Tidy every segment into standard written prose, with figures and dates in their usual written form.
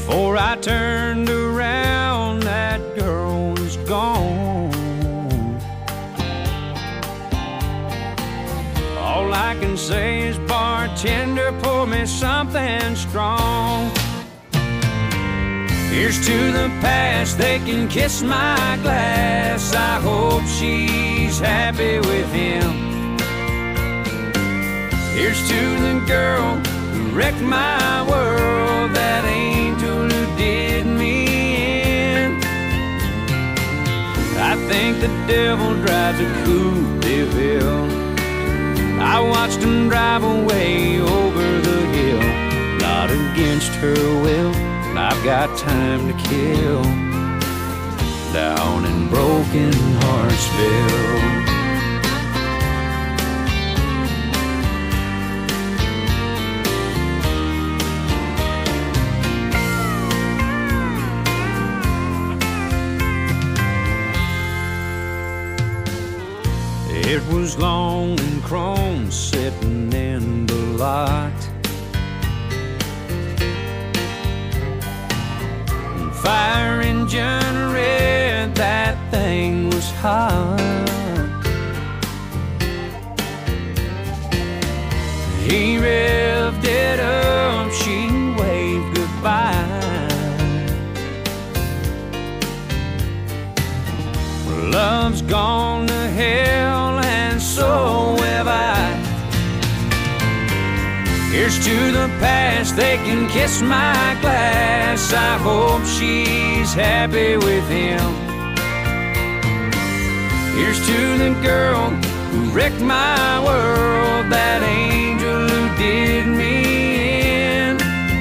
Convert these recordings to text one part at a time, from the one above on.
Before I turned around, that girl was gone. All I can say is, bartender, pour me something strong. Here's to the past, they can kiss my glass. I hope she's happy with him. Here's to the girl who wrecked my world, that angel who did me in. I think the devil drives a Coupe de Ville. I watched him drive away over the hill, not against her will. I've got time to kill down in Broken Heartsville. It was long and chrome sitting in the lot. Fire engine red, that thing was hot. He revved it up, she waved goodbye. Love's gone to hell and so have I. Here's to the past, they can kiss my glass. I hope she's happy with him. Here's to the girl who wrecked my world, that angel who did me in.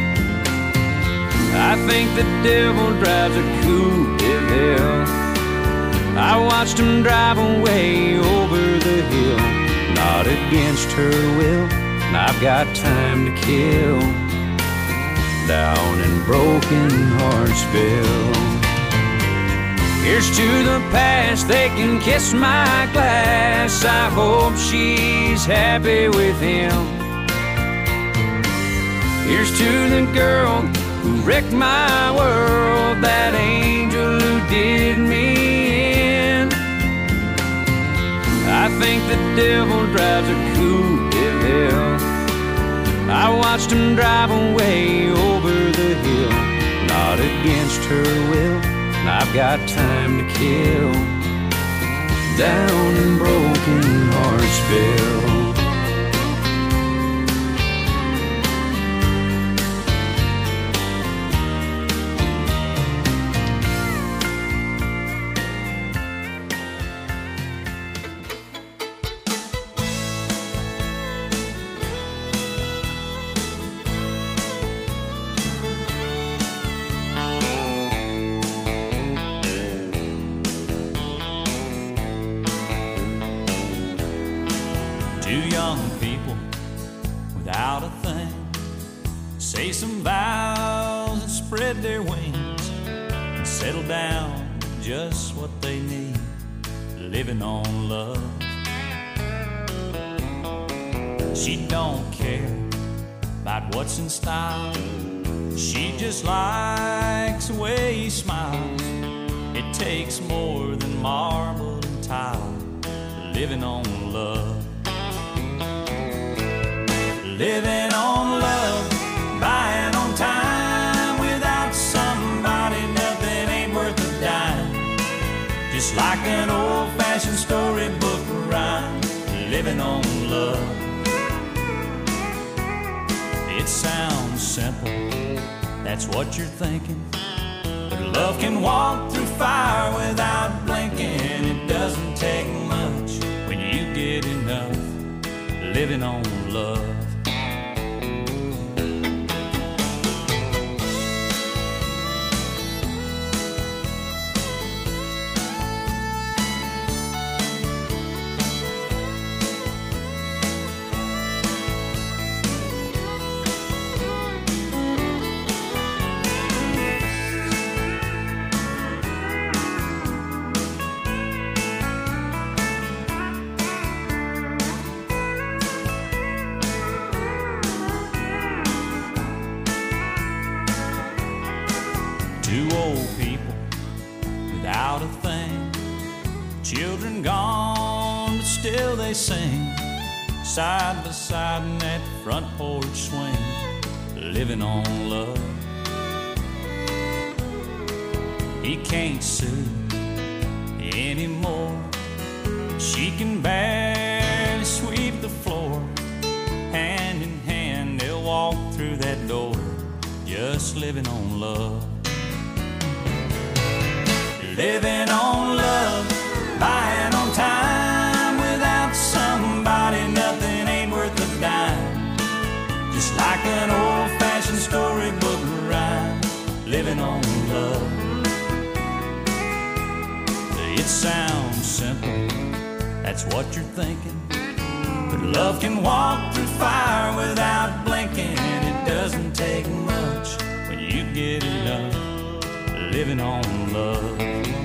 I think the devil drives a Coupe de Ville. I watched him drive away over the hill, not against her will. I've got time to kill down in Broken Heartsville. Here's to the past, they can kiss my glass. I hope she's happy with him. Here's to the girl who wrecked my world, that angel who did me in. I think the devil drives a Coupe de Ville. I watched him drive away over the hill, not against her will. I've got time to kill down in Broken Heartsville. Two young people without a thing say some vows and spread their wings and settle down just what they need, living on love. She don't care about what's in style, she just likes the way he smiles. It takes more than marble and tile, living on love. Living on love, buying on time. Without somebody, nothing ain't worth a dime. Just like an old-fashioned storybook rhyme, living on love. It sounds simple, that's what you're thinking, but love can walk through fire without blinking. It doesn't take much when you get enough, living on love. Children gone, but still they sing, side by side in that front porch swing, living on love. He can't sue anymore. She can barely sweep the floor. Hand in hand they'll walk through that door, just living on love. Living on love, buying on time. Without somebody, nothing ain't worth a dime. Just like an old-fashioned storybook rhyme, living on love. It sounds simple, that's what you're thinking, but love can walk through fire without blinking. It doesn't take much when you get enough, living on love.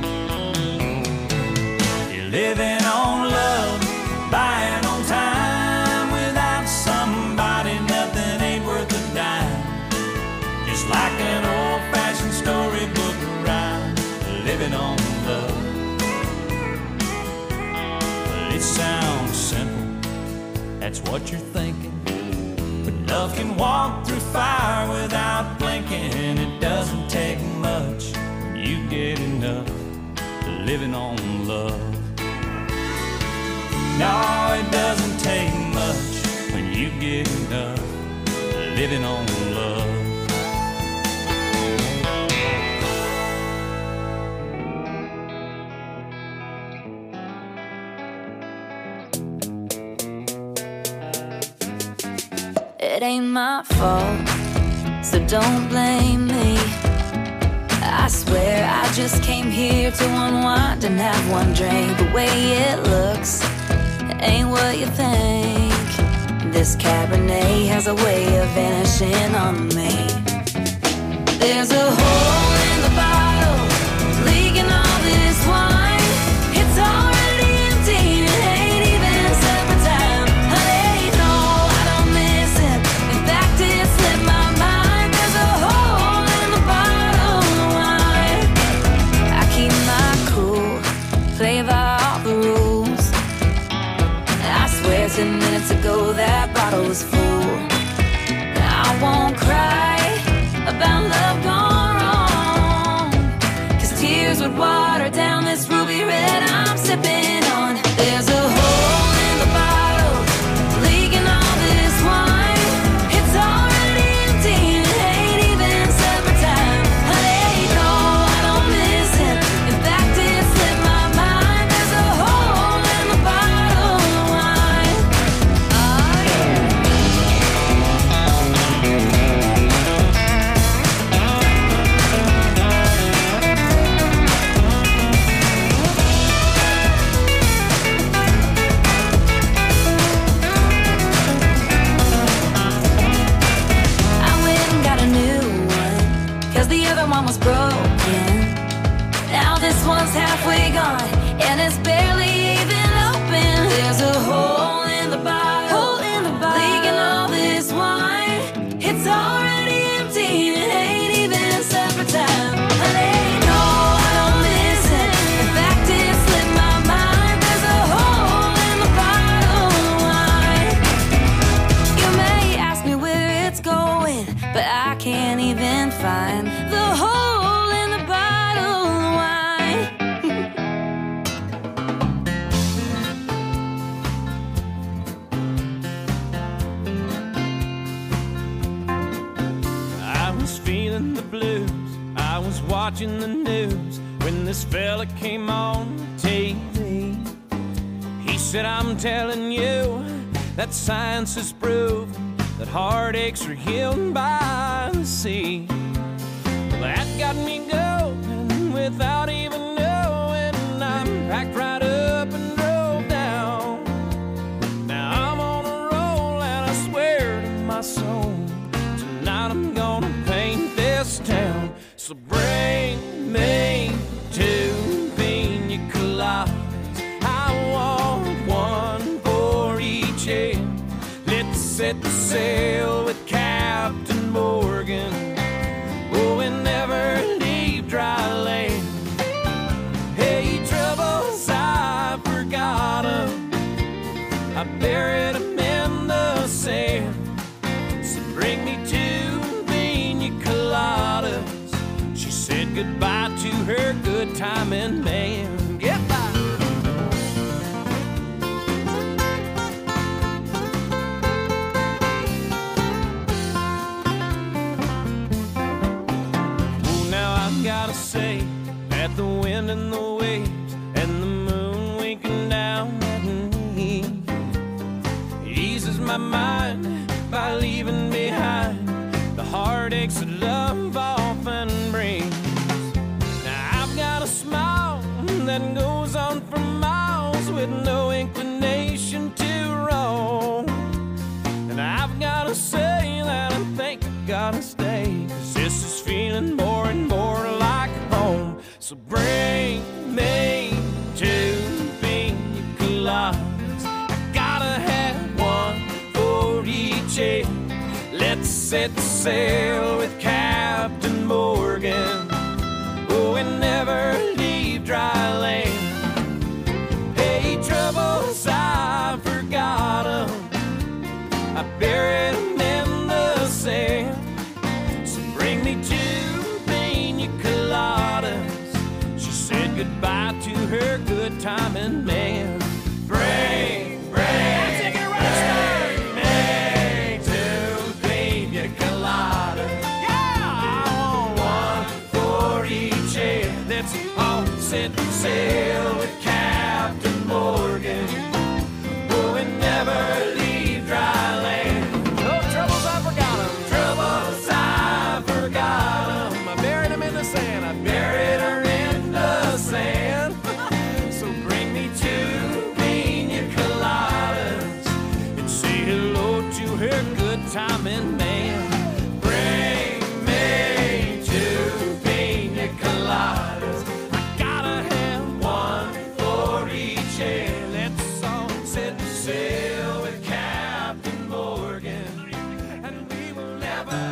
You're living on love, buying on time. Without somebody, nothing ain't worth a dime. Just like an old-fashioned storybook rhyme, living on love. Well, it sounds simple, that's what you're thinking, but love can walk through fire without blinking. It doesn't take much when you get enough, living on love. No, it doesn't take much when you get enough, living on love. It ain't my fault, so don't blame me. I swear I just came here to unwind and have one drink. The way it looks ain't what you think. This Cabernet has a way of vanishing on me. There's a hole in the bottle, leaking all this wine. It's already empty, it ain't even supper time. Honey, no, I don't miss it. In fact, it slipped my mind. There's a hole in the bottle of wine. I keep my cool, play by all the rules. I swear 10 minutes ago that bottle was full. I won't cry about love gone wrong, 'cause tears would water down this ruby red I'm sipping on. There's a hole in the bottle, leaking all this wine. It's already empty, it ain't even supper time. Honey, no, I don't miss it. In fact, it slipped my mind. There's a hole in the bottle of wine. Oh, yeah. I went and got a new one, 'cause the other one was broken. Now this one's halfway gone, and it's barely even open. There's a hole in the bottle, leaking all this wine. It's already empty, it ain't even supper time. Honey, no, I don't miss it. In fact, it slipped my mind. There's a hole in the bottle of wine. You may ask me where it's going, but I can't even find the hole in the bottle of wine. I was feeling the blues, I was watching the news when this fella came on TV. He said, I'm telling you that science has proved that heartaches are healed by the sea. Well, that got me going without even knowing. I packed right up and drove down. Now I'm on a roll and I swear to my soul, tonight I'm gonna paint this town. So bring me two pina coladas. I want one for each head. Let's set the sail with Captain Morgan. Oh, and never leave dry land. Hey, trouble side. goodbye to her good timing man. Goodbye. Oh, now I've gotta say that the wind and the waves and the moon winking down at me eases my mind by leaving behind the heartaches that love often brings. Now I've got a smile that goes on for miles with no inclination to roam. And I've got to say that I think I gotta stay, 'cause this is feeling more and more like home. So bring me to Pina Coladas. I gotta have one for each head. Let's set sail with Captain Morgan. Oh, and never leave dry land. Hey, troubles, I forgot 'em. I buried 'em in the sand. So bring me to Pina Coladas. She said goodbye to her good timing man. Bring set sail with Captain Morgan. Oh, and never leave dry land. No troubles, I forgot 'em. Troubles, I forgot 'em. I buried 'em in the sand. I buried her in the sand. So bring me to Pina Coladas and say hello to her good timing man. Bring me to Pina Coladas. Let's all set sail with Captain Morgan, and we will never.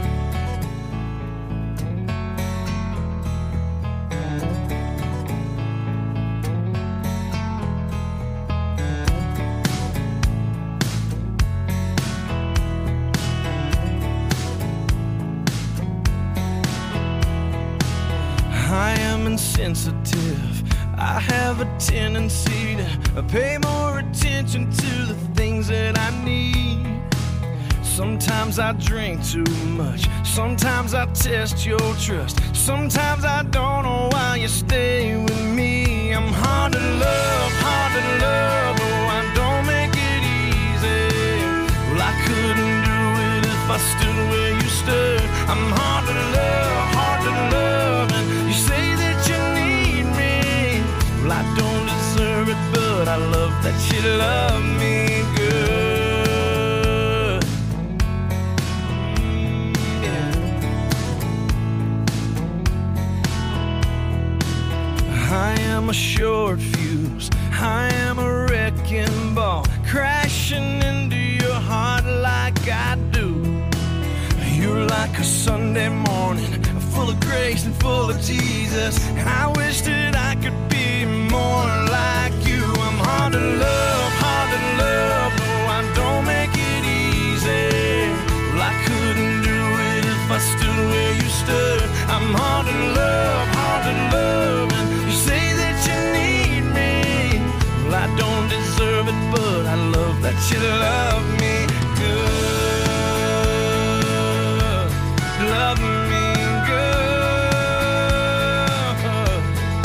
I am insensitive. I have a tendency to pay more attention to the things that I need. Sometimes I drink too much. Sometimes I test your trust. Sometimes I don't know why you stay with me. I'm hard to love, oh, I don't make it easy. Well, I couldn't do it if I stood where you stood. I'm hard to love, and you say that you need me. Well, I don't deserve it, but I love that you love me good. Yeah. I am a short fuse. I am a wrecking ball, crashing into your heart like I do. You're like a Sunday morning, full of grace and full of Jesus. I wish that I could be more like you. I'm hard to love, no, I don't make it easy. Well, I couldn't do it if I stood where you stood. I'm hard to love, and you say that you need me. Well, I don't deserve it, but I love that you love me good. Love me good.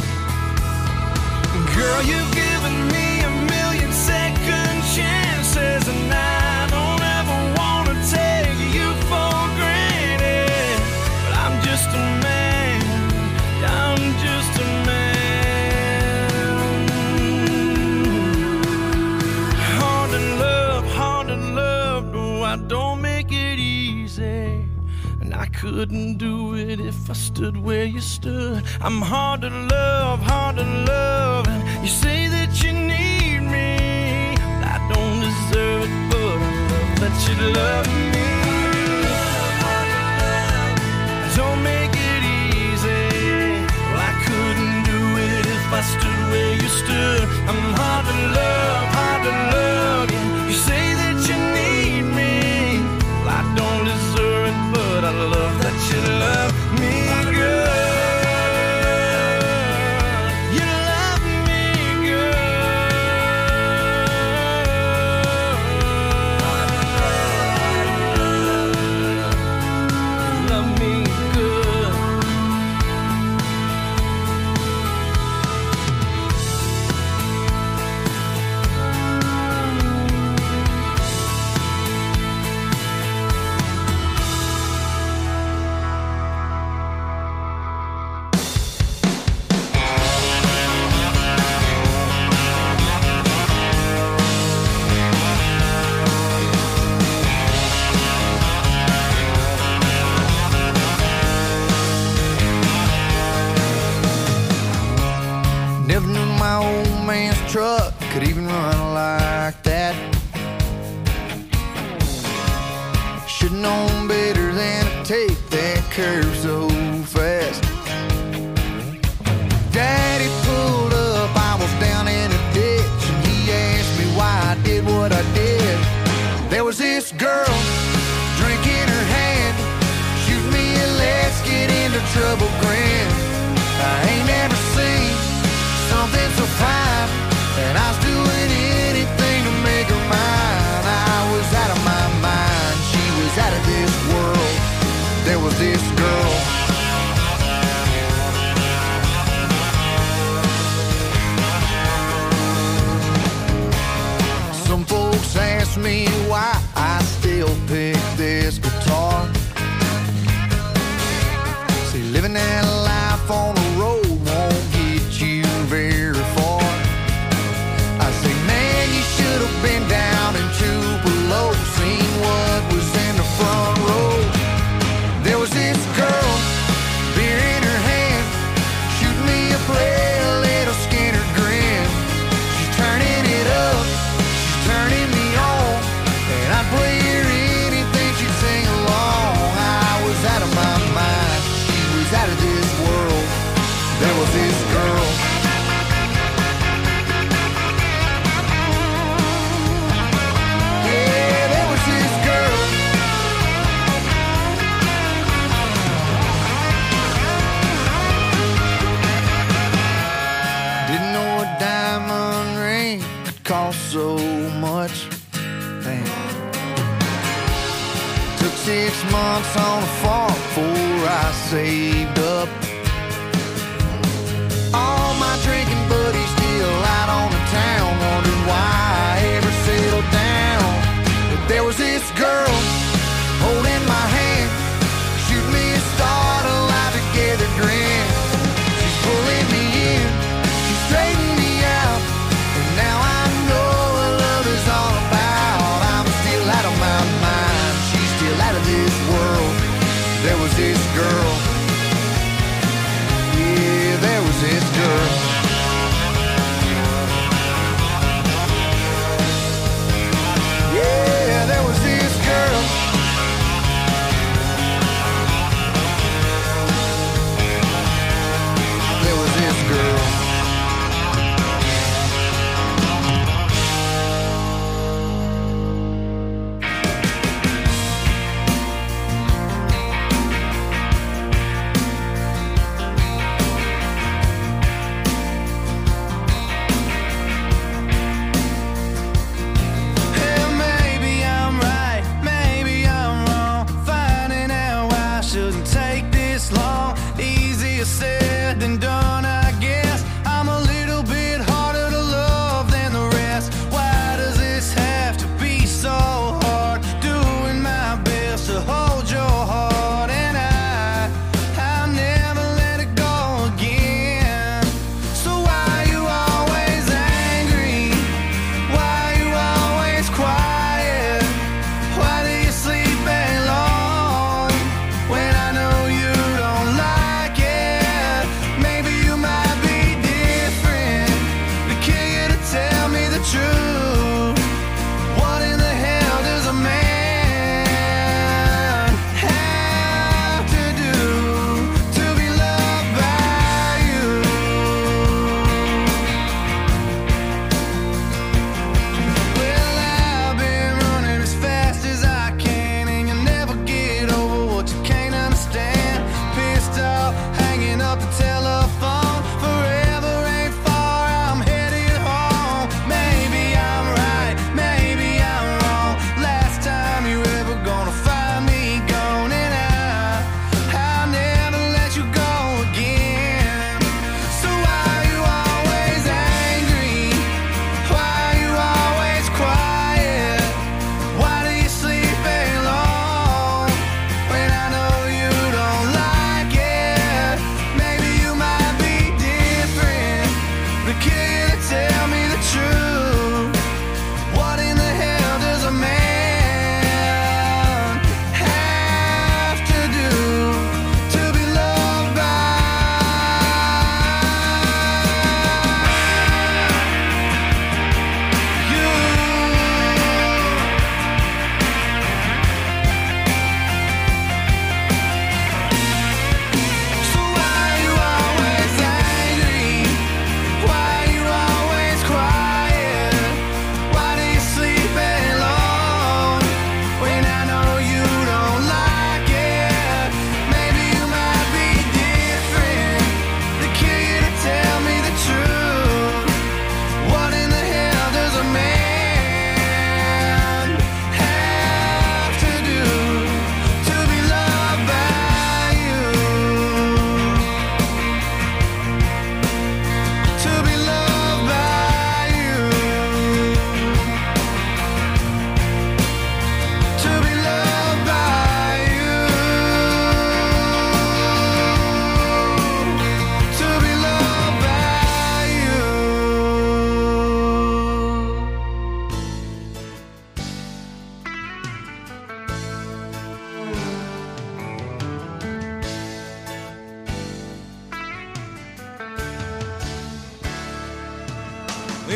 Girl, you've given me a million second chances, and I don't ever want to take you for granted. But I'm just a man, I'm just a man. Hard to love, no, I don't make it easy. And I couldn't do it if I stood where you stood. I'm hard to love, and you say that you need me. I don't deserve it, but I love that you love me. Don't make it easy. Well, I couldn't do it if I stood where you stood. I'm hard to love, yeah. You say that you need me. Well, I don't deserve it, but I love that you love me good. Should've known better than to take that curve so fast. Daddy pulled up, I was down in a ditch, and he asked me why I did what I did. There was this girl, drink in her hand, shoot me a let's get into trouble grin. I ain't never seen something so fine, and I was doing anything to make her mine. I was out of my mind, she was out of this world. There was this girl. Some folks ask me why I still pick this guitar. See, living that life on the road won't get you very far. I say, man, you should have been down in Tupelo, seen what was in the front row. There was this girl, beer in her hand, shooting me a play, a little Skinner grin. She's turning it up, she's turning me on, and I'd play her anything she'd sing along. I was out of my mind, she was out of this world. There was this girl. Yeah, there was this girl. Didn't know a diamond ring could cost so much. Damn. Took 6 months on a farm before I saved up. All my drinking buddies still out on the town, wondering why I ever settled down. But there was this girl holding my hand, shooting me a start, a life together grin. She's pulling me in, she's straightening me out, and now I know what love is all about. I'm still out of my mind, she's still out of this world. There was this girl. Yeah, there was this girl. Yeah, there was this girl. There was this girl.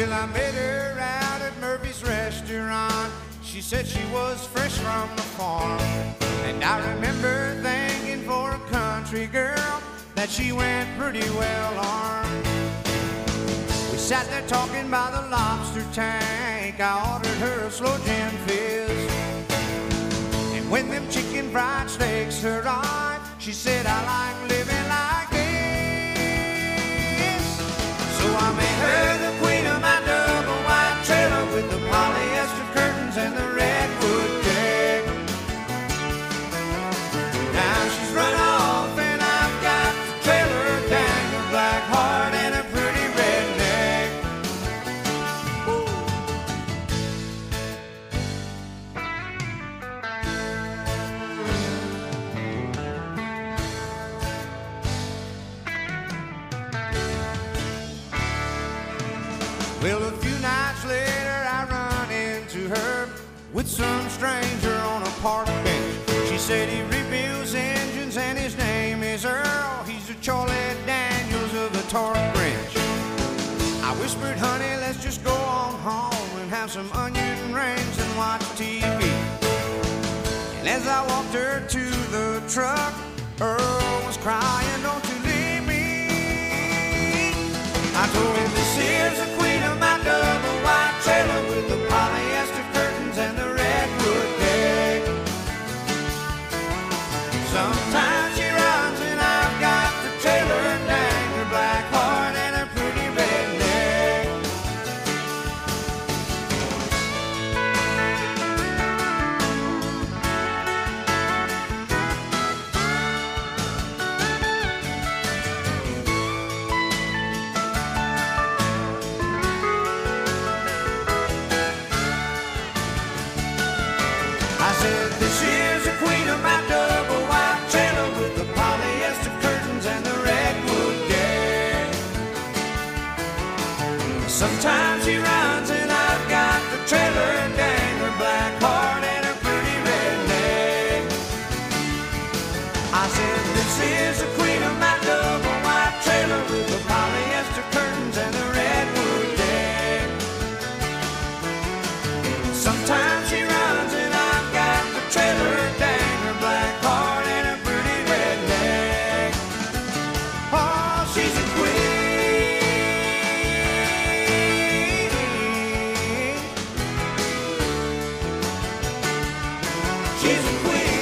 Well, I met her out at Murphy's restaurant. She said she was fresh from the farm. And I remember thinking for a country girl that she went pretty well armed. We sat there talking by the lobster tank. I ordered her a slow gin fizz. And when them chicken fried steaks arrived, she said, I like living like this. So I made her the queen of my double wide trailer with the polyester curtains and the redwood deck. Now she's run off and I've got the trailer dang, her black heart and a pretty redneck. Woo. Well, a few nights later I run into her with some stranger on a park bench. She said he rebuilds engines and his name is Earl. He's a Charlie Daniels of the torque wrench. I whispered, honey, let's just go on home and have some onion rings and watch TV. And as I walked her to the truck, Earl was crying, don't you leave me. I told him, this here's the queen of my double wide trailer with the polyester curtains and the redwood deck. Sometimes she runs and I've got the trailer dang, her black heart and a pretty redneck. I said, this is the queen of my double wide trailer with the polyester curtains and the redwood deck. Sometimes she runs and I've got the trailer dang, her black heart and her pretty redneck. I said, this is the queen of my double wide trailer with the polyester curtains and the redwood deck. Sometimes she runs and I've got the trailer dang, her black heart and a pretty redneck. Oh, she's a queen. She's a queen.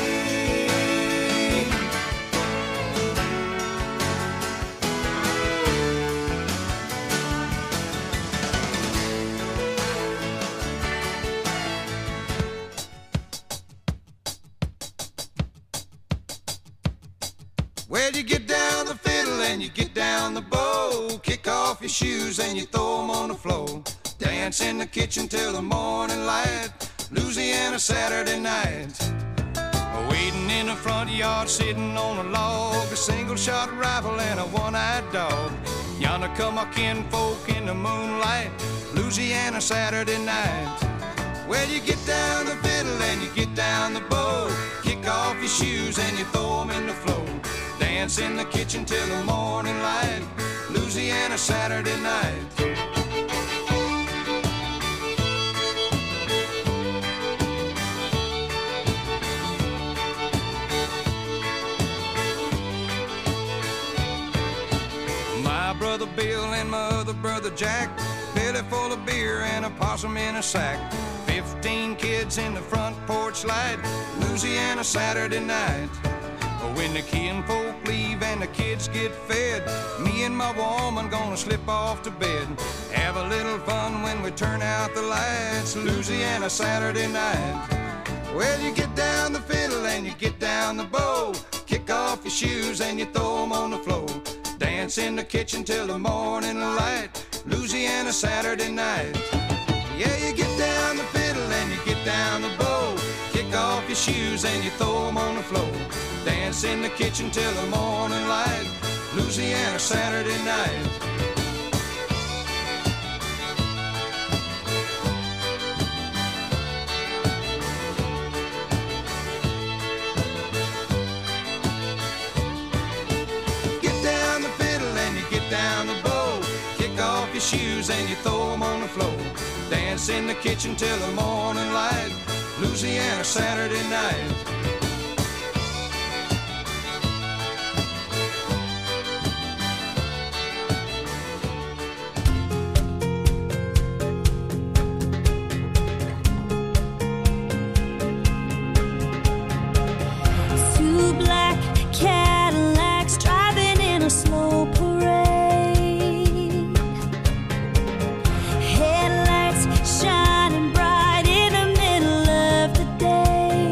Well, you get down the fiddle and you get down the bow. Kick off your shoes and you throw 'em on the floor. Dance in the kitchen till the morning light. Louisiana Saturday night. Waiting in the front yard, sitting on a log. A single-shot rifle and a one-eyed dog. Yonder come our kinfolk in the moonlight. Louisiana Saturday night. Well, you get down the fiddle and you get down the bow. Kick off your shoes and you throw 'em in the floor. Dance in the kitchen till the morning light. Louisiana Saturday night. My brother Bill and my other brother Jack, belly full of beer and a possum in a sack. 15 kids in the front porch light. Louisiana Saturday night. When the kinfolk leave and the kids get fed, me and my woman gonna slip off to bed. Have a little fun when we turn out the lights. Louisiana Saturday night. Well, you get down the fiddle and you get down the bow. Kick off your shoes and you throw 'em on the floor. Dance in the kitchen till the morning light. Louisiana Saturday night. Yeah, you get down the fiddle and you get down the bow. Kick off your shoes and you throw 'em on the floor. Dance in the kitchen till the morning light. Louisiana Saturday night. shoes and you throw them on the floor. Dance in the kitchen till the morning light. Louisiana Saturday night. Two black Cadillacs driving in a slow parade. Headlights shining bright in the middle of the day.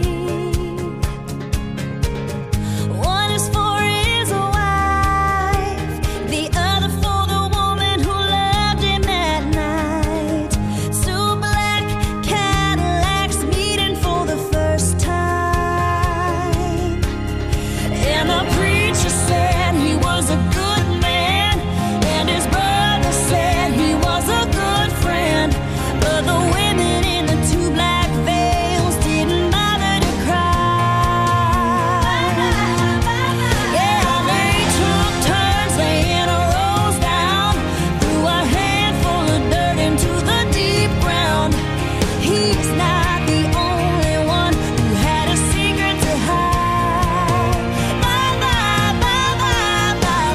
One is for his wife, the other for the woman who loved him at night. Two black Cadillacs meeting for the first time. And the preacher said he was a good man, and his brother said he was a good friend. But the women in the two black veils didn't bother to cry. Yeah, they took turns laying a rose down, threw a handful of dirt into the deep ground. He's not the only one who had a secret to hide. Bye, bye, bye, bye, bye,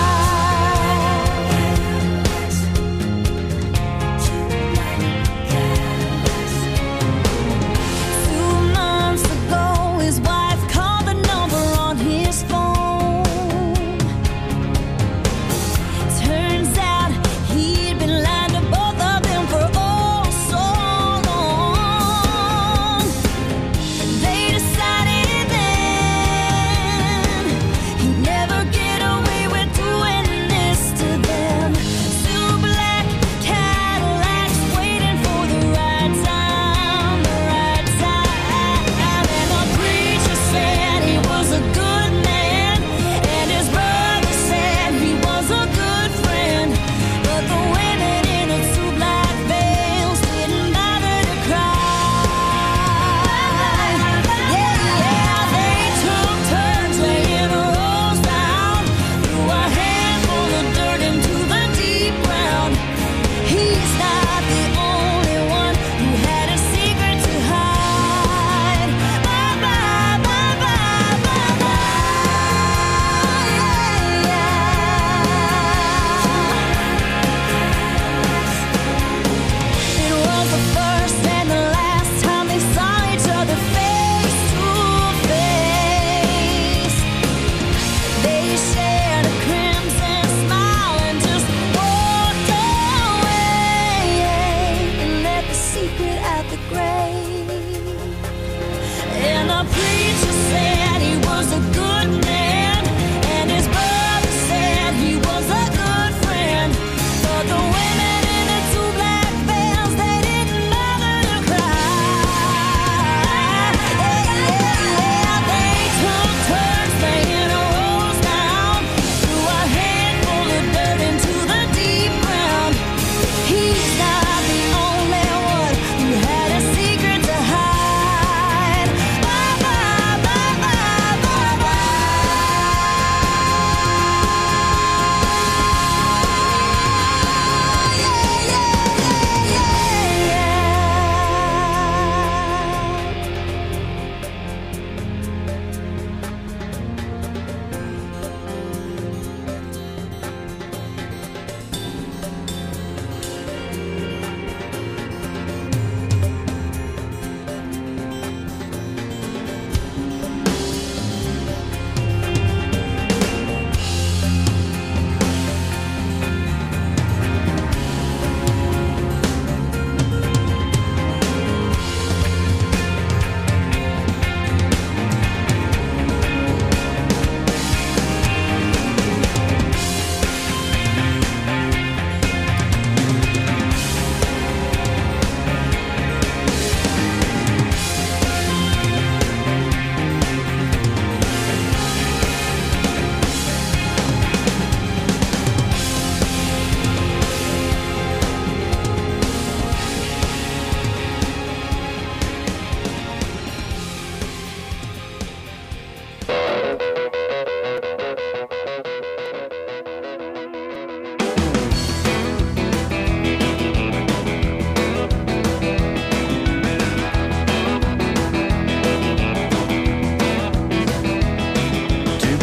bye. 2 months ago, his wife called the number on his phone. Turns out he'd been lying to both of them for oh so long. They decided then he'd never get away with doing this to them. Two black Cadillacs waiting for the right time, the right time. And the preacher said he was a good man, and his brother said he was a good friend. But the women in the two black veils didn't bother to cry. Yeah, they took turns laying a rose down, threw a handful of dirt into the deep ground. He's not the only one who had a secret to hide. Bye, bye, bye, bye, bye, bye. It was the first and the last time they saw each other face to face. They shared a crimson smile and just walked away and let the secret out the grave. And the preacher said he was a good man, and his brother said he was a good friend. But the women in the two black veils, they didn't bother to cry. They took turns laying a rose down, threw a handful of dirt into the deep ground. He's not the only one who had a secret to hide. Bye, bye, bye,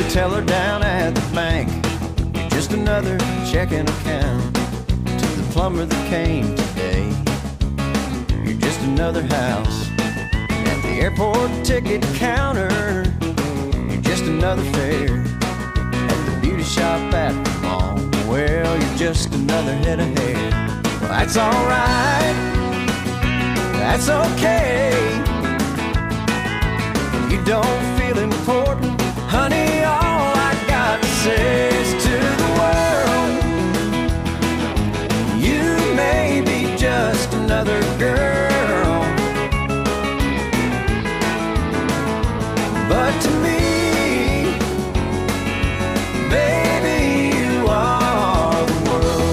teller down at the bank. You're just another checking account. To the plumber that came today, you're just another house. At the airport ticket counter, you're just another fare. At the beauty shop at the mall, well, you're just another head of hair. Well, that's alright, that's okay. You don't feel important, honey, all I got to say is to the world, you may be just another girl, but to me, baby, you are the world.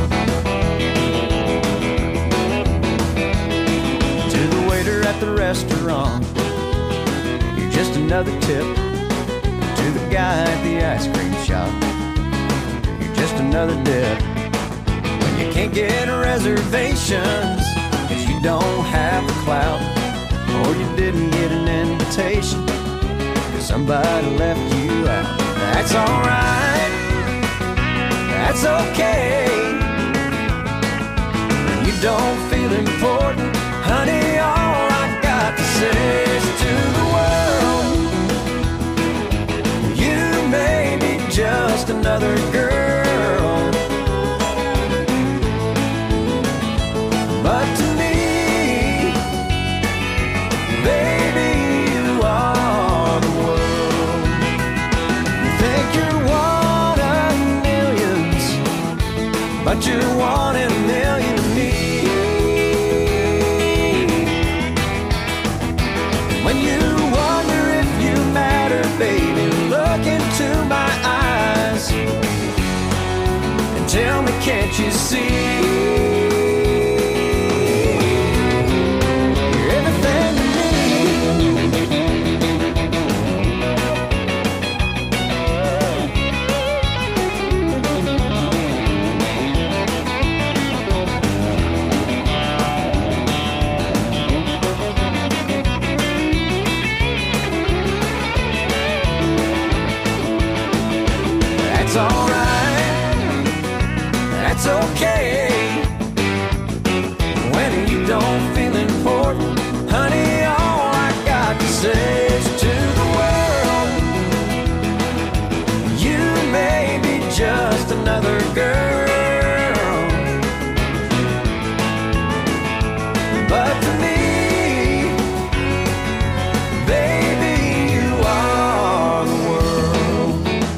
To the waiter at the restaurant, you're just another tip. To the guy at the ice cream shop, you're just another dip. When you can't get reservations, 'cause you don't have the clout, or you didn't get an invitation, 'cause somebody left you out. That's alright, that's okay. When you don't feel important, honey, all I got to say is to the world, you may be just another girl, but to me, baby, you are the world. You think you're one of millions, but you're one in a million to me. When you wonder if you matter, baby, look into my eyes and tell me, can't you see? You're everything to me. That's alright, that's okay. When you don't feel important, honey, all I got to say is to the world, you may be just another girl, but to me, baby, you are the world.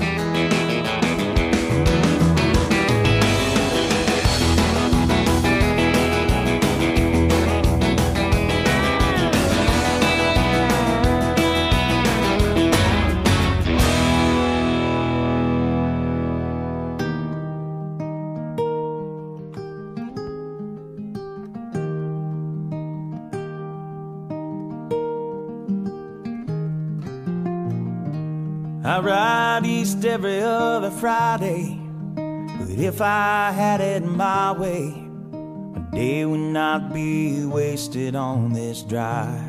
I ride east every other Friday, but if I had it my way, a day would not be wasted on this drive.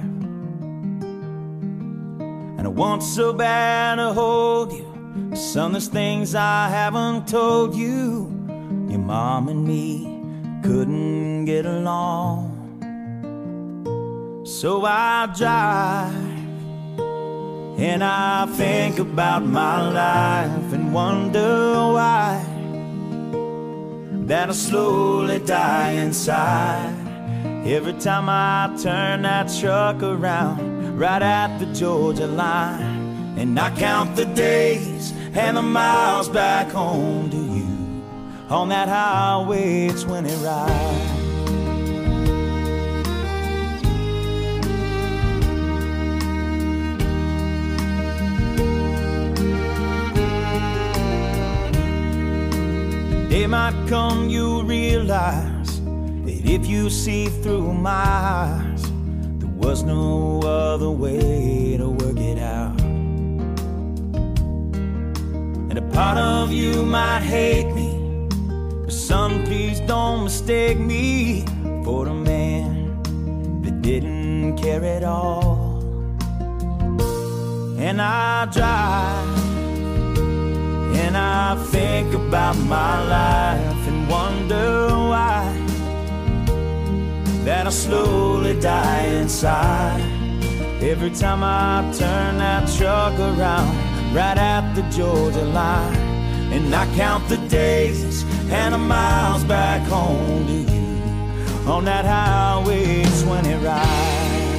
And I want so bad to hold you, some of those things I haven't told you. Your mom and me couldn't get along, so I drive and I think about my life and wonder why that I slowly die inside. Every time I turn that truck around right at the Georgia line, and I count the days and the miles back home to you on that highway 20 ride. Day might come, you'll realize that if you see through my eyes, there was no other way to work it out. And a part of you might hate me, but son, please don't mistake me for the man that didn't care at all. And I drive I think about my life and wonder why that I slowly die inside. Every time I turn that truck around right at the Georgia line, and I count the days and the miles back home to you on that Highway 20 ride.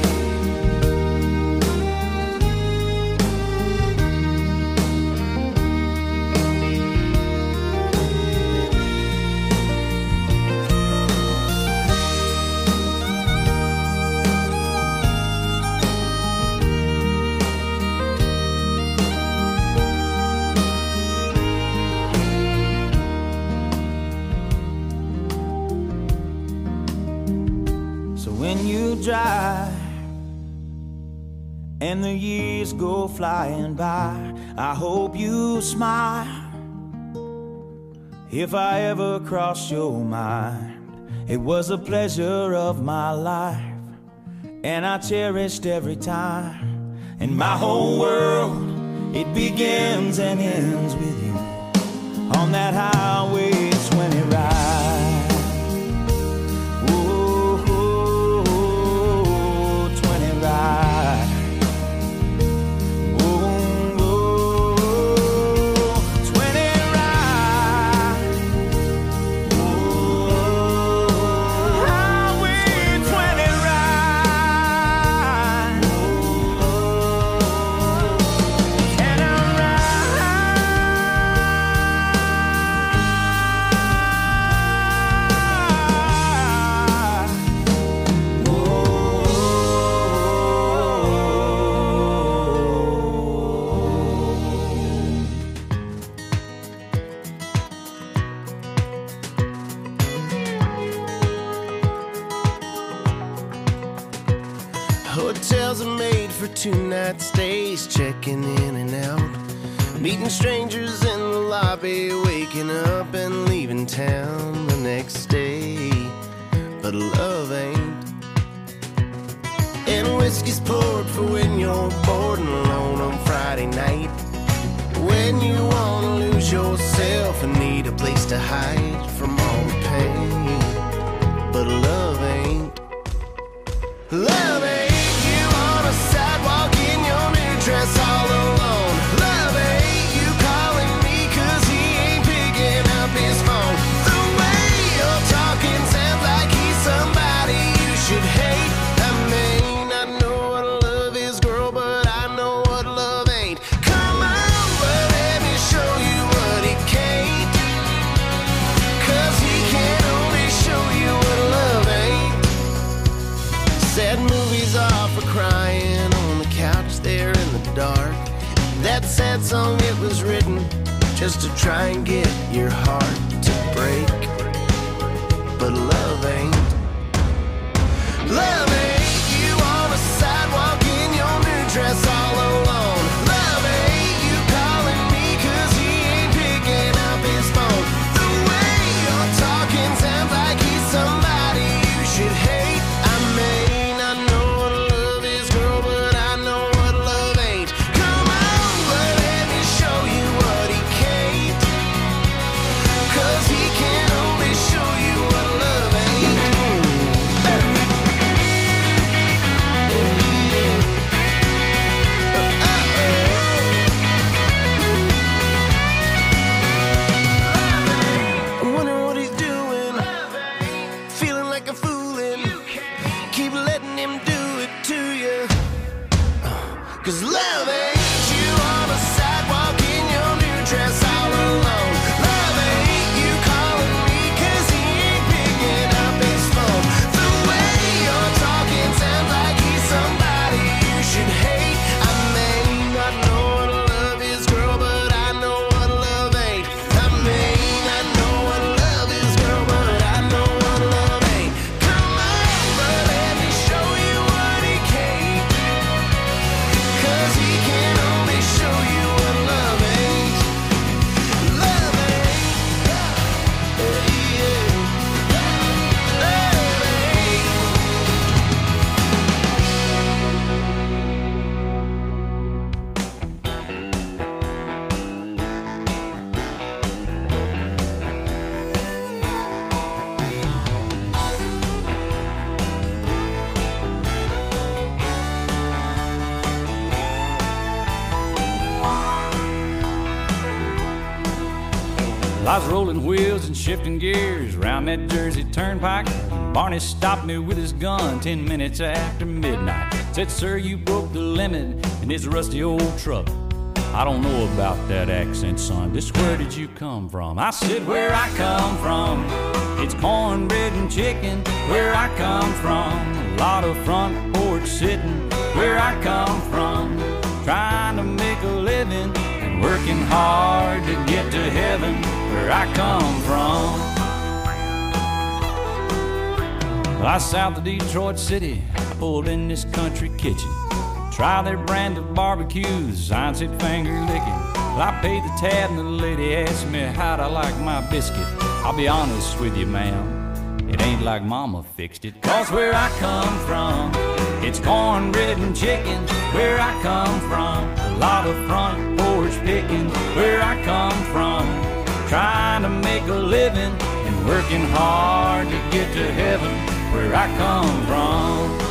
When you drive and the years go flying by, I hope you smile. If I ever cross your mind, it was a pleasure of my life, and I cherished every time. And my whole world, it begins and ends with you on that Highway 20 ride. Hotels are made for two-night stays, checking in and out, meeting strangers in the lobby, waking up and leaving town the next day. But love ain't. And whiskey's poured for when you're bored and alone on Friday night, when you wanna lose yourself and need a place to hide from all the pain. But love ain't. Love ain't. Sidewalk in your new dress all alone. Love ain't you calling me 'cause he ain't picking up his phone. The way you're talking sounds like he's somebody you should hate. I mean, I know what love is, girl, but I know what love ain't. Come on, but let me show you what he can't, 'cause he can only show you what love ain't. Sad movies are for crying couch there in the dark. That sad song, it was written just to try and get your heart to break. But love ain't. Love ain't you on a sidewalk in your new dress all alone. Love ain't you calling me 'cause he ain't picking up his phone. The way you're talking sounds like he's somebody you should hate. I mean, I know what love is, girl, but I know what love ain't. Come on, but let me show you what he can't, 'cause he can only show you what love ain't. I'm wondering what he's doing, feeling like a foolin'. Keep letting him do it to you, 'cause love ain't you on a sidewalk in your new dress all alone. Love ain't you calling me 'cause he ain't picking up his phone. The way you're talking sounds like he's somebody you should hate. I mean, I know what love is, girl, but I know what love ain't. I mean, I know what love is, girl, but I know what love ain't. Come on, but let me show you what he can't, 'cause he can only show you what love ain't. Love ain't. Yeah. Love ain't. I was rolling wheels and shifting gears around that Jersey Turnpike. Barney stopped me with his gun 10 minutes after midnight. Said, sir, you broke the limit in this rusty old truck. I don't know about that accent, son. Just where did you come from? I said, where I come from, it's cornbread and chicken. Where I come from, a lot of front porch sitting. Where I come from, trying to make a living and working hard to get to heaven. Where I come from, I south of Detroit City. I pulled in this country kitchen. Try their brand of barbecues, sign said finger licking. Well, I paid the tab and the lady asked me how'd I like my biscuit. I'll be honest with you, ma'am, it ain't like mama fixed it. Cause where I come from, it's cornbread and chicken. Where I come from, a lot of front porch picking. Where I come from, trying to make a living and working hard to get to heaven. Where I come from.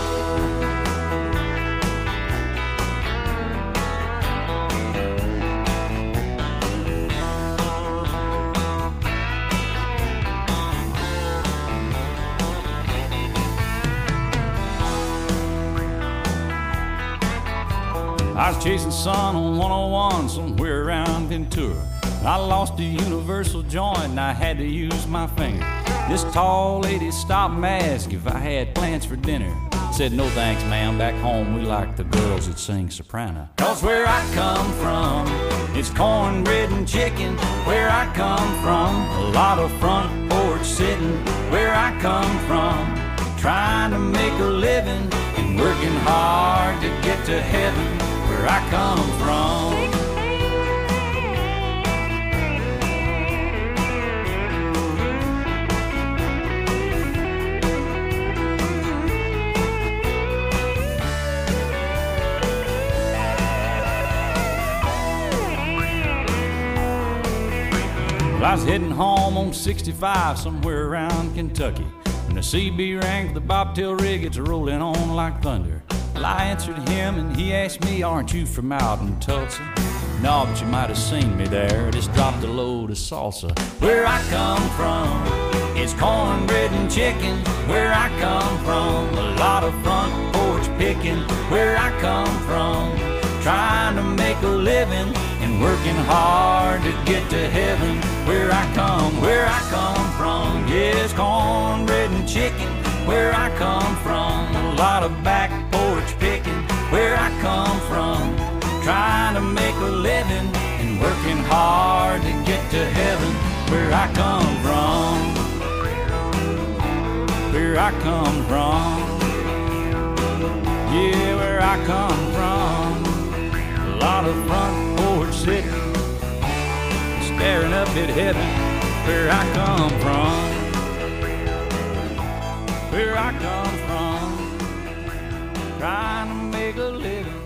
I was chasing sun on 101 somewhere around Ventura. I lost a universal joint and I had to use my finger. This tall lady stopped and asked if I had plans for dinner. Said, no thanks, ma'am, back home we like the girls that sing soprano. Cause where I come from, it's cornbread and chicken. Where I come from, a lot of front porch sitting. Where I come from, trying to make a living and working hard to get to heaven. Where I come from. I was heading home on 65 somewhere around Kentucky. When the CB rang for the bobtail rig, it's rolling on like thunder. Well, I answered him and he asked me, aren't you from out in Tulsa? No, but you might have seen me there. Just dropped a load of salsa. Where I come from, it's cornbread and chicken. Where I come from, a lot of front porch picking. Where I come from, trying to make a living and working hard to get to heaven. Where I come from, yes, cornbread and chicken. Where I come from, a lot of back porch picking. Where I come from, trying to make a living and working hard to get to heaven. Where I come from, where I come from, yeah, where I come from, a lot of front porch sitting, staring up at heaven. Where I come from, where I come from, trying to make a living.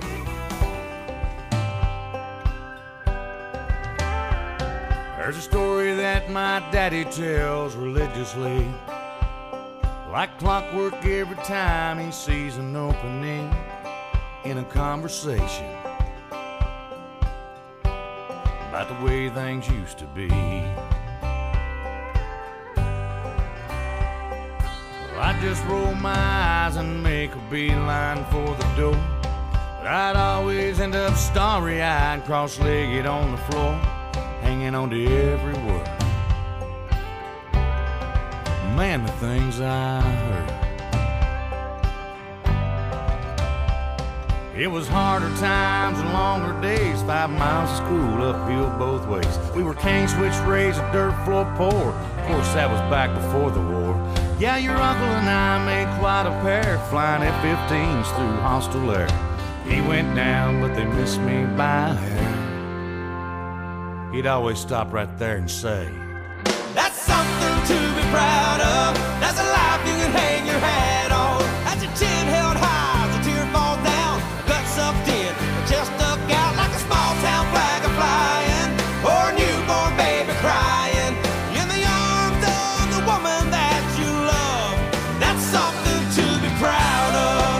There's a story that my daddy tells religiously, like clockwork every time he sees an opening in a conversation about the way things used to be. I'd just roll my eyes and make a beeline for the door, but I'd always end up starry-eyed, cross-legged on the floor, hanging on to every word. Man, the things I heard. It was harder times and longer days, 5 miles of school uphill both ways. We were cane switch raised, a dirt floor poor. Of course, that was back before the war. Yeah, your uncle and I made quite a pair, flying F-15s through hostile air. He went down, but they missed me by a hair. He'd always stop right there and say, that's something to be proud of. That's a life you can hang your hat on. That's your chin held high as a tear falls down. Gut sucked in, chest stuck out like a small town flag flying, or a newborn baby crying in the arms of the woman that you love. That's something to be proud of.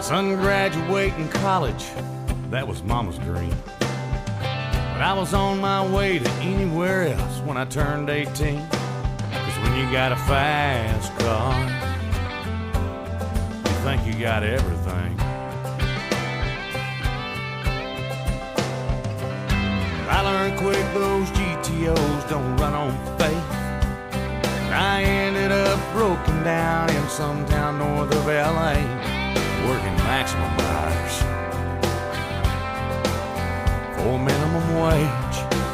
Son graduating college, that was mama's dream. But I was on my way to anywhere else when I turned 18. 'Cause when you got a fast car, you think you got everything. I learned quick those GTOs don't run on faith. I ended up broken down in some town north of LA, working maximum hours for minimum wage.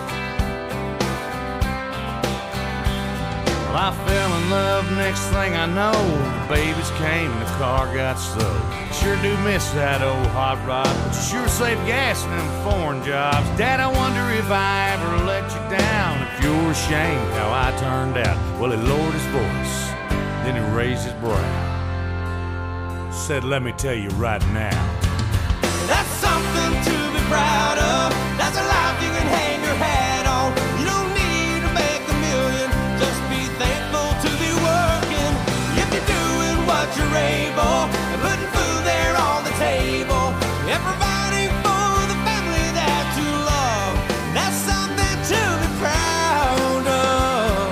Well, I fell in love, next thing I know, babies came and the car got sold. Sure do miss that old hot rod, but you sure save gas in them foreign jobs. Dad, I wonder if I ever let you down. If you're ashamed how I turned out. Well, he lowered his voice, then he raised his brow. Said, let me tell you right now. That's something to be proud of. That's a life you can hang your hat on. You don't need to make a million. Just be thankful to be working. If you're doing what you're able and putting food there on the table and providing for the family that you love, that's something to be proud of.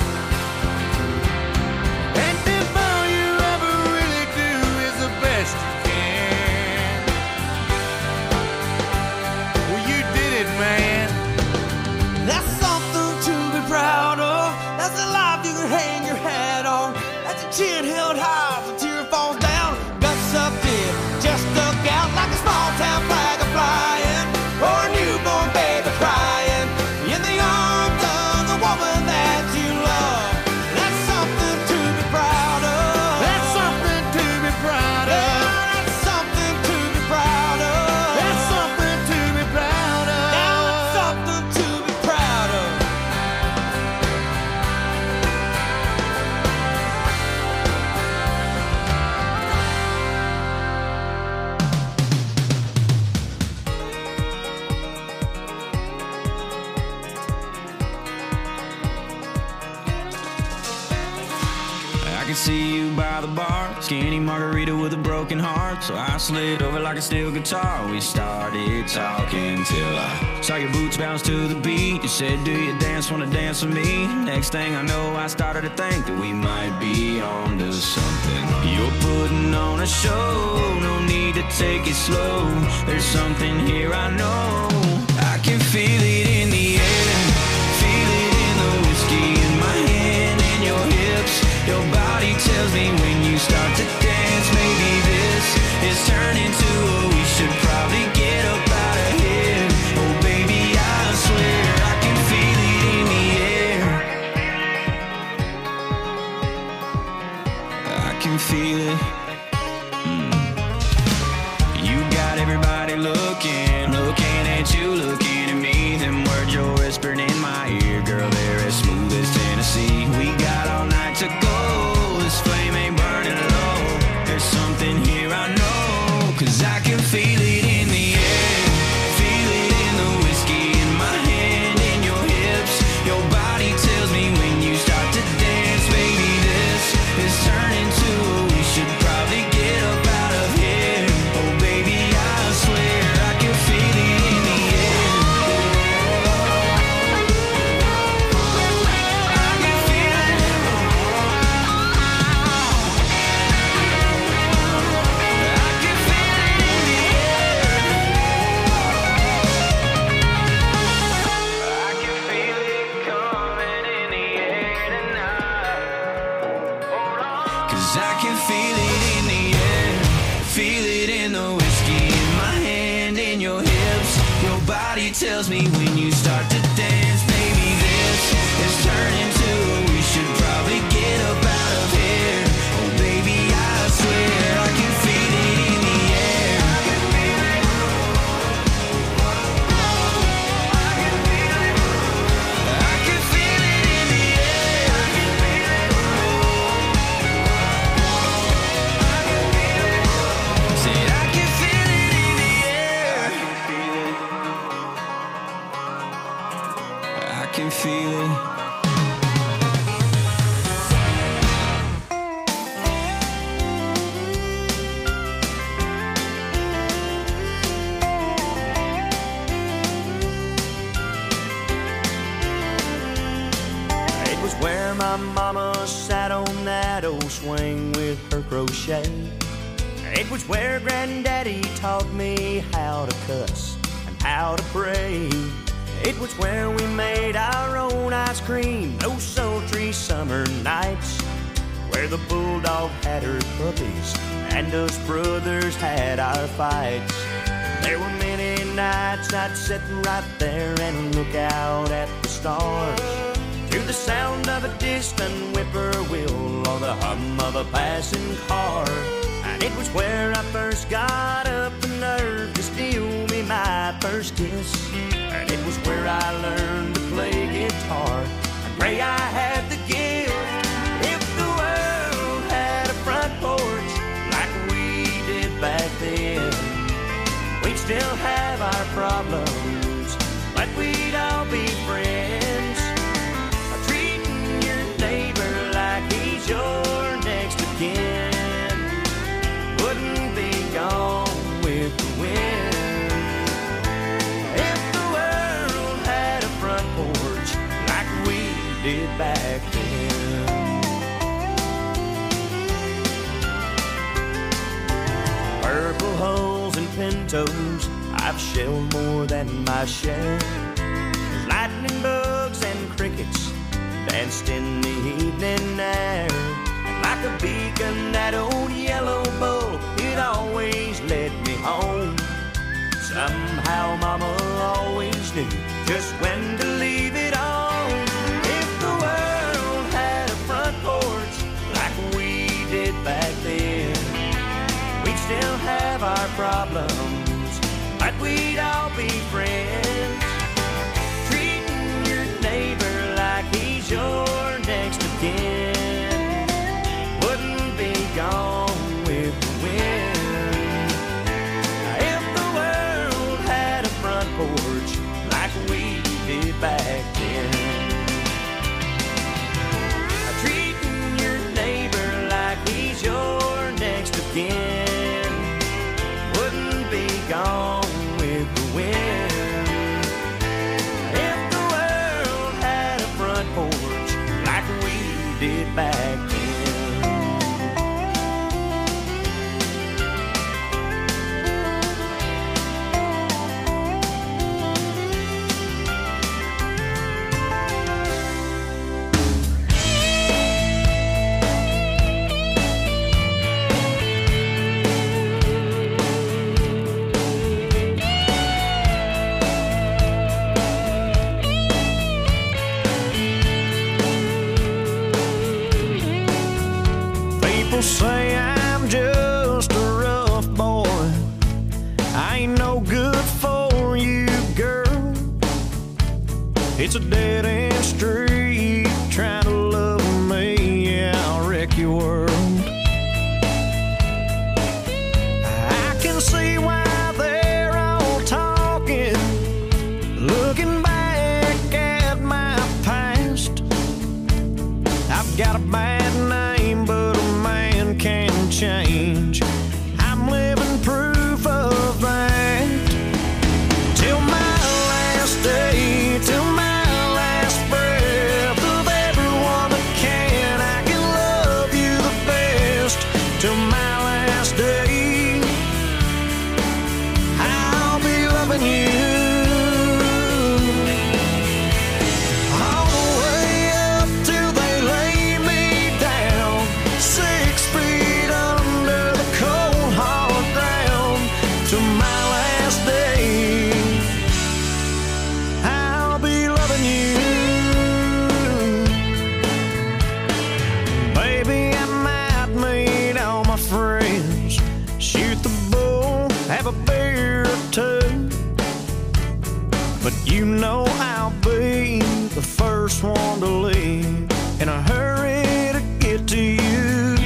And if all you ever really do is the best you can, well, you did it, man. That's something to be proud of. That's a life you can hang your hat on. That's a chin held high as a tear falls down. Guts sucked in, just stuck out like a small town flag a flying, or a newborn baby crying in the arms of the woman that you love. That's something to be proud of. That's something to be proud of. Yeah, that's something to be proud of. That's something to be proud of. Now it's something to be proud of. I can see you by the bar, skinny margarita with a broken heart. So I slid over like a steel guitar. We started talking till I saw your boots bounce to the beat. You said, do you dance, wanna dance with me? Next thing I know, I started to think that we might be on to something. You're putting on a show, no need to take it slow. There's something here I know. I can feel it in the air, feel it in the whiskey in my hand and your hips. Your body tells me when you start to dance, maybe this is turning to a we should probably get up out of here. Oh baby, I swear I can feel it in the air. I can feel it. You got everybody looking at you, looking at me. Them words you're whispering in my ear, girl, they're as smooth as Tennessee. We got all night to go, this flame ain't burning low. There's something here I know, 'cause I can feel it in the air, feel it in the whiskey in my hand and your hips. Your body tells me when you start to dance, baby, this is turning to a we should probably get up out of here. Oh baby, I swear I can feel it in the air. I can feel it. I can feel it in the air. I can feel it coming in the air tonight. Hold on. 'Cause I can feel it in the air, feel it in the whiskey in my hand and your hips. Your body tells me when you start to dance, baby, this is turning to a we should probably get up out of here. Oh baby, I swear I can feel it in the air. I can feel it. I can feel it. I can feel it in the air. I can feel it. I that old swing with her crochet. It was where Granddaddy taught me how to cuss and how to pray. It was where we made our own ice cream those sultry summer nights, where the bulldog had her puppies and us brothers had our fights. There were many nights I'd sit right there and look out at the stars, to the sound of a distant whippoorwill or the hum of a passing car. And it was where I first got up the nerve to steal me my first kiss. And it was where I learned to play guitar and pray I had the gift. If the world had a front porch like we did back then, we'd still have our problems, but we'd all be friends. Treating your neighbor like he's your next of kin wouldn't be gone with the wind. If the world had a front porch like we did back then. Purple hulls and pintos, I've shelled more than my share. There's lightning bugs and crickets danced in the evening air. And like a beacon, that old yellow bull, it always led me home. Somehow Mama always knew just when to leave it on. If the world had a front porch like we did back then, we'd still have our problems, but we'd all be friends. Treating your neighbor like he's your next of kin wouldn't be gone with the wind. If the world had a front porch like we did back then, treating your neighbor like he's your next of kin wouldn't be gone with the wind. If the world had a front porch like we did back then. People say I'm just a rough boy, I ain't no good for you, girl. It's a dead-end street trying to love me, yeah, I'll wreck your world. I can see why they're all talking, looking back at my past. I've got a bad name, but a man can change. I'm living proof of that. Till my last day, till my last breath of everyone that can, I can love you the best. Till my last day, I'll be loving you. All the way up till they lay me down, 6 feet under the cold hard ground. Till my last day, I'll be loving you. Baby, I might meet all my friends, shoot the bull, have a beer or two, but you know I'll be the first one to leave in a hurry to get to you.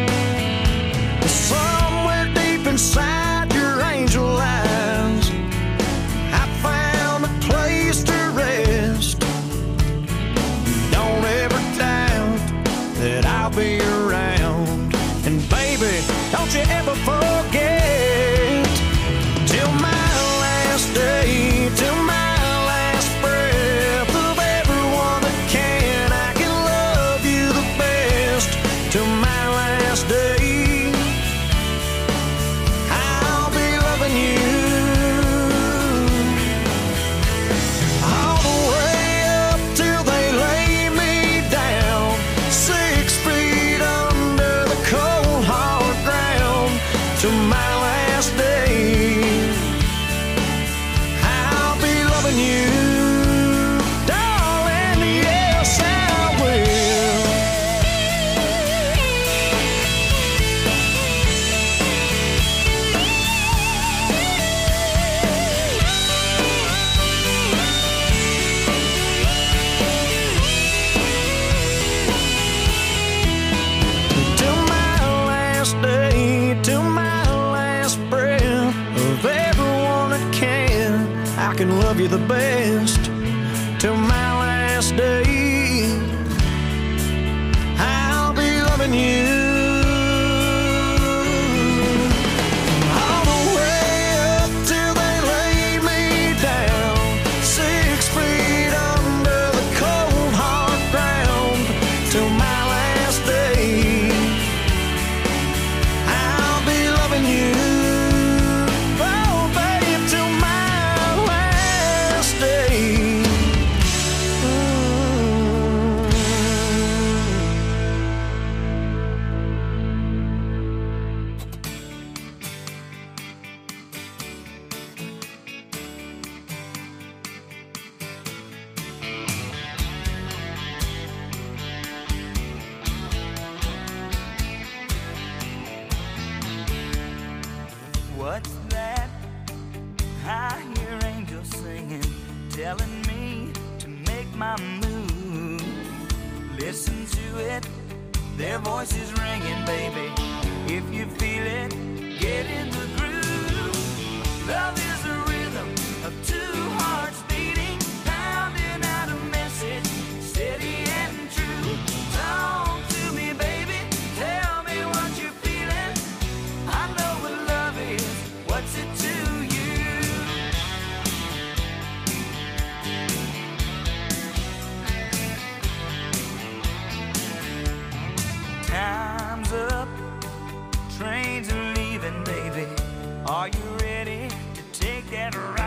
Somewhere deep inside your angel eyes, I found a place to rest. Don't ever doubt that I'll be around. And baby, don't you ever forget, till my last day, till my last breath of everyone that can, I can love you the best. Till my love you the best till my last day. I'll be loving you all the way up till they lay me down, 6 feet under the cold hard ground till my last day. I'll be loving you, oh babe, till my last day. What's that? I hear angels singing, telling me to make my move. Listen to it, their voices ringing, baby. If you feel it, get in the groove. Love is the rhythm of two hearts beating, pounding out a message, steady and true. Talk to me, baby, tell me what you're feeling. I know what love is, what's it to you? Time's up, trains are leaving, baby. Are you ready to take that ride?